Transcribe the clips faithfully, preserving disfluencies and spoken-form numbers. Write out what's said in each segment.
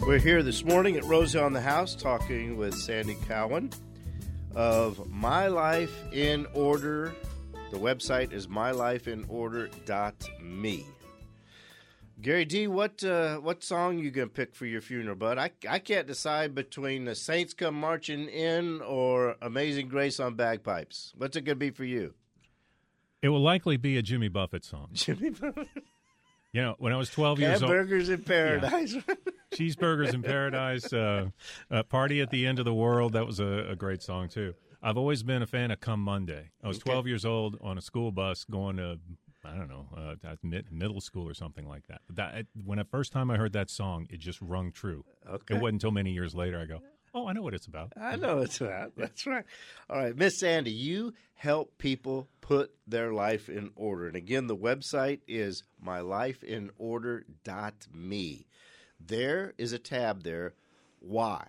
We're here this morning at Rosa on the House talking with Sandy Cowan of My Life in Order. The website is my life in order dot me. Gary D., what uh, what song you going to pick for your funeral, bud? I, I can't decide between The Saints Come Marching In or Amazing Grace on bagpipes. What's it going to be for you? It will likely be a Jimmy Buffett song. Jimmy Buffett? You know, when I was twelve years old. Hamburgers in Paradise. Yeah. Cheeseburgers in Paradise. Uh, uh, Party at the End of the World. That was a, a great song, too. I've always been a fan of Come Monday. I was twelve okay. years old on a school bus going to, I don't know, uh, mid, middle school or something like that. But that when the first time I heard that song, it just rung true. Okay. It wasn't until many years later I go, oh, I know what it's about. I know what it's about. That's right. All right, Miss Sandy, you help people put their life in order. And again, the website is my life in order dot me. There is a tab there, Why.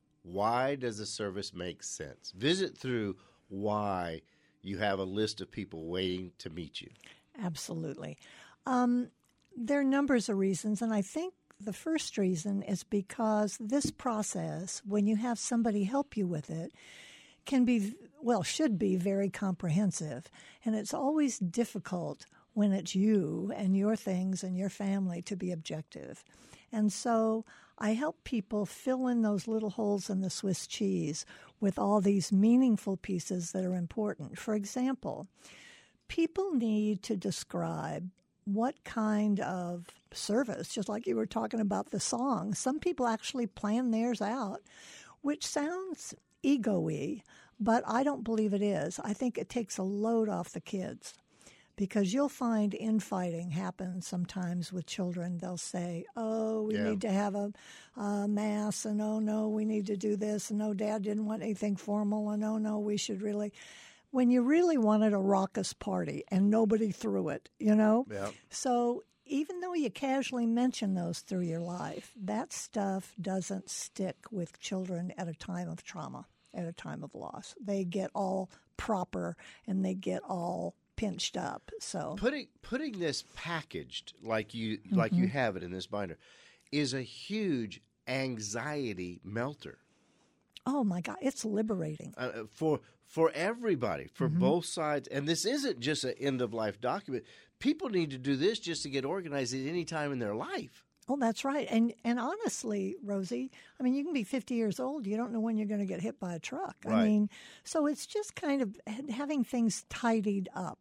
Why does the service make sense? Visit through why you have a list of people waiting to meet you. Absolutely. Um, there are numbers of reasons, and I think the first reason is because this process, when you have somebody help you with it, can be, well, should be very comprehensive. And it's always difficult when it's you and your things and your family to be objective. And so I help people fill in those little holes in the Swiss cheese with all these meaningful pieces that are important. For example, people need to describe what kind of service, just like you were talking about the song. Some people actually plan theirs out, which sounds ego-y, but I don't believe it is. I think it takes a load off the kids because you'll find infighting happen sometimes with children. They'll say, oh, we yeah. need to have a, a mass, and oh, no, we need to do this, and no, Dad didn't want anything formal, and oh, no, we should really... When you really wanted a raucous party and nobody threw it, you know? Yeah. So even though you casually mention those through your life, that stuff doesn't stick with children at a time of trauma, at a time of loss. They get all proper and they get all pinched up. So putting putting this packaged like you mm-hmm. like you have it in this binder is a huge anxiety melter. Oh my God, it's liberating uh, for for everybody, for mm-hmm. both sides. And this isn't just an end of life document. People need to do this just to get organized at any time in their life. Oh, that's right. And and honestly, Rosie, I mean, you can be fifty years old. You don't know when you're going to get hit by a truck. Right. I mean, so it's just kind of having things tidied up.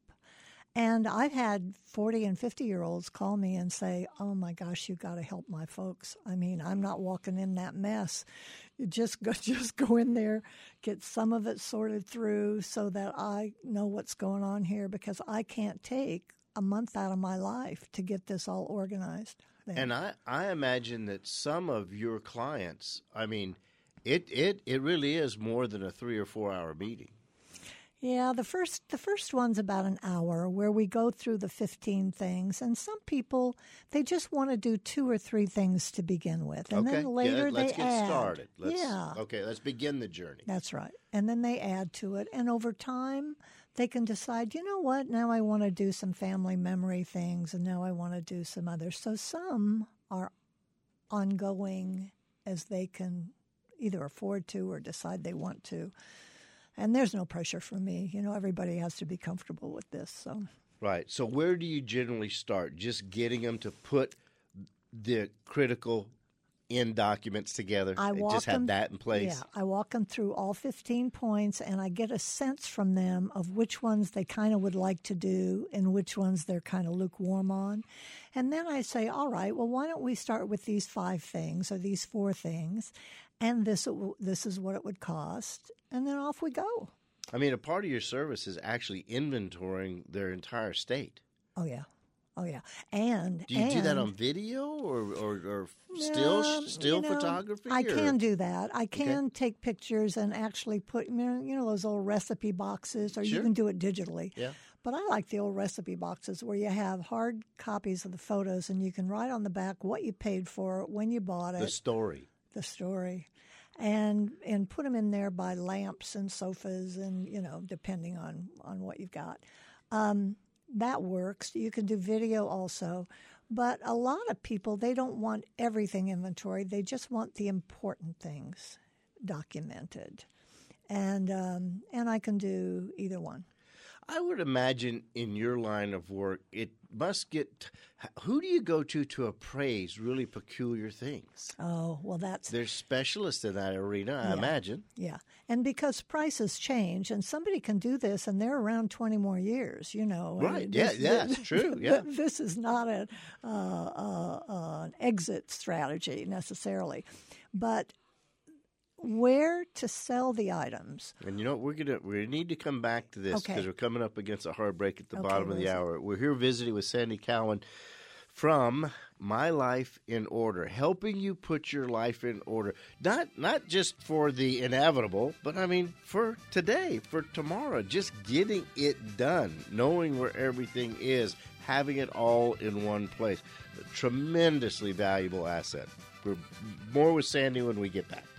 And I've had forty and fifty-year-olds call me and say, oh, my gosh, you've got to help my folks. I mean, I'm not walking in that mess. You just go, just go in there, get some of it sorted through so that I know what's going on here, because I can't take a month out of my life to get this all organized. There. And I, I imagine that some of your clients, I mean, it, it, it really is more than a three or four hour meeting. Yeah, the first the first one's about an hour where we go through the fifteen things, and some people, they just want to do two or three things to begin with, and okay. then later yeah, let's they get add. started. Let's, yeah. Okay, let's begin the journey. That's right. And then they add to it, and over time they can decide, you know what, now I want to do some family memory things, and now I want to do some others. So some are ongoing as they can either afford to or decide they want to. And there's no pressure for me. You know, everybody has to be comfortable with this. So Right. So where do you generally start? Just getting them to put the critical end documents together? I walk just have them, that in place? Yeah. I walk them through all fifteen points, and I get a sense from them of which ones they kind of would like to do and which ones they're kind of lukewarm on. And then I say, all right, well, why don't we start with these five things or these four things, and this this is what it would cost, and then off we go. I mean, a part of your service is actually inventorying their entire state. Oh, yeah. Oh, yeah. And do you and, do that on video or, or, or still um, still you know, photography? I or? can do that. I can okay. take pictures and actually put, you know, you know those old recipe boxes, or sure. you can do it digitally. Yeah. But I like the old recipe boxes where you have hard copies of the photos and you can write on the back what you paid for it, when you bought it. The story. The story. And and put them in there by lamps and sofas and, you know, depending on, on what you've got. Um, that works. You can do video also. But a lot of people, they don't want everything inventoried. They just want the important things documented. And um, and I can do either one. I would imagine in your line of work, it must get – who do you go to to appraise really peculiar things? Oh, well, that's – There's specialists in that arena, I Yeah. imagine. Yeah. And because prices change, and somebody can do this, and they're around twenty more years, you know. I Right. mean, Yeah, this- yeah, this- it's true. Yeah. This is not a, uh, uh, uh, an exit strategy necessarily. But where to sell the items. And you know what, we're gonna we need to come back to this because Okay. we're coming up against a hard break at the Okay, bottom of the Rosie. hour. We're here visiting with Sandy Cowan from My Life in Order, helping you put your life in order. Not not just for the inevitable, but I mean for today, for tomorrow. Just getting it done, knowing where everything is, having it all in one place. A tremendously valuable asset. We're more with Sandy when we get back.